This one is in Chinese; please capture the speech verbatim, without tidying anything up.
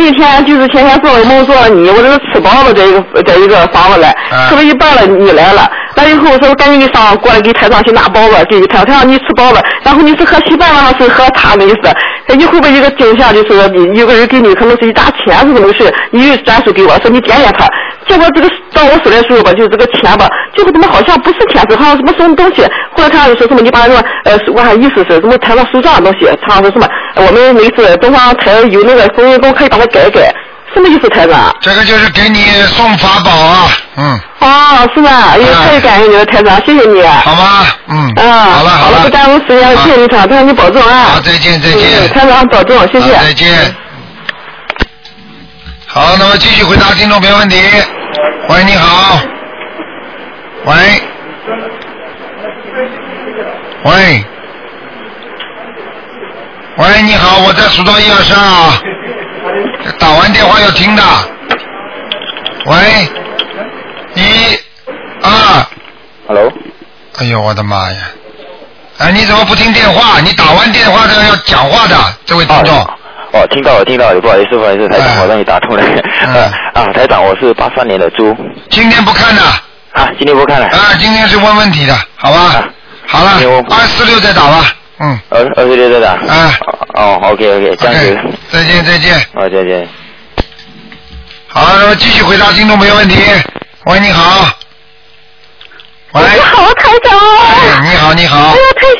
一天就是前天做了梦做了你，我这个吃饱了这一个这一个房子来，吃了一半了你来了，来以后说赶紧给上过来给台上去拿包子，给台上你吃饱了，然后你是喝稀饭了还是喝茶的意思？一会儿一个惊吓就是说有个人给你可能是一沓钱是怎么回事？你转述给我说你点点他，结果这个到我手来的时候吧，就是这个钱吧，结果怎么好像不是钱，是好像什么什么东西。后来他说什么你把什么呃，我还意思是什么台上手账的东西，他说什么我们每次东方台有那个风云功可以把它改改。什么意思，台长？ 这个就是给你送法宝啊，嗯。 哦，是吧？哎呦，太感谢你了，台长，谢谢你。 好吗？嗯。 啊， 好了好了， 不耽误时间，谢谢你，台长，你保重啊。 好，再见再见。 台长保重，谢谢。 再见。好，那么继续回答听众朋友问题。喂，你好。喂。喂。喂，你好，我在数到一二三啊。打完电话要听的。喂，一、二。 Hello。 哎呦，我的妈呀！哎，你怎么不听电话？你打完电话的要讲话的，这位听众。 哦，哦听到了，听到了，不好意思，不好意思，台长，我让你打通了。 嗯、 啊，台长，我是八三年的猪。 今天不看的。 啊，今天不看了。 啊，今天是问问题的，好吧？啊、好了，二四六再打吧。嗯。 二二四六再打。 啊。 哦 ，OK OK， 这样子。 Okay, 再见再见。 好，再见。 好，那么继续回答听众朋友问题。喂，你好。喂。 你好，台长。 哎，你好，你好。哎呀，太